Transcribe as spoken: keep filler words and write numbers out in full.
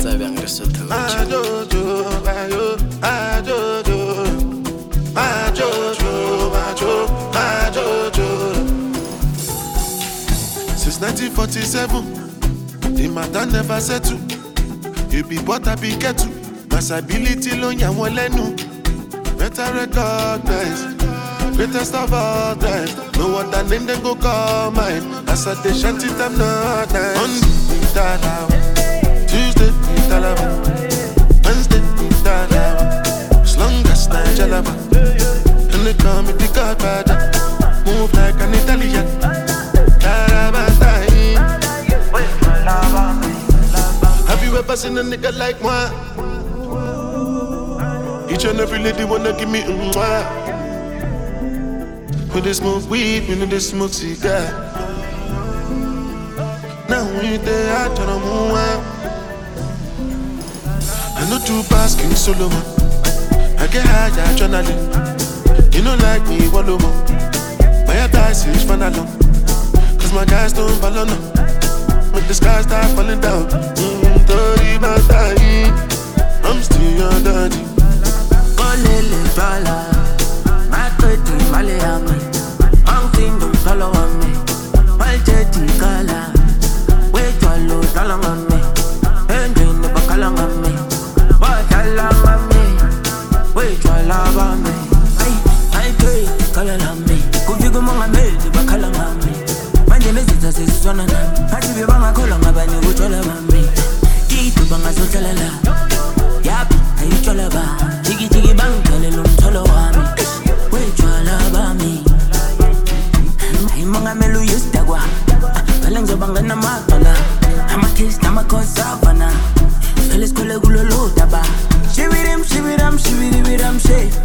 sabe ang resulta. Ajojo, ayo, ajojo, ajojo, ajo, ajojo. Since nineteen forty-seven, the matter never settle. You be what I be get to. Masability lo yan won lenu. Better recognize, greatest of all time. No other name then go call mine. As I dey shanty them not nice. Monday, Dada, Tuesday, Dalaba, Wednesday, Dada. As long as Nigeria, and they call me the Godfather. Move like an Italian. Have you ever seen a nigga like moi? Each and every lady wanna give me a mwah. When they smoke weed, when they smoke cigar. Now we there, I turn on move. I know two pass King Solomon. I get high, adrenaline. You know like me, one more. My dice is fun alone. Cause my guys don't follow no. Make the sky start falling down. Mm, dirty my time. I'm still your daddy. Olele fala, makoti male ame. Ang tingdom follow me. Malcheti kala, wait wallo talang ame. Engine ne bakalang ame. Watalang ame, wait wala ame. Ay, ay kay kala ame. Kufigo mga meli bakalang ame. Manje mezita siswana na. Hati bibanga kola ngabani uchola ame. Itu banga sotalala. Yap, ayu chola ba. Tiki tiki bang kale lum cholo wami. We chola ba mi. Ay mga melu yustagwa. Kalang jabanga na matala. Ama kiss na makosavana. Felis kule gulolo taba. Shibirim shibiram shibiribiram she.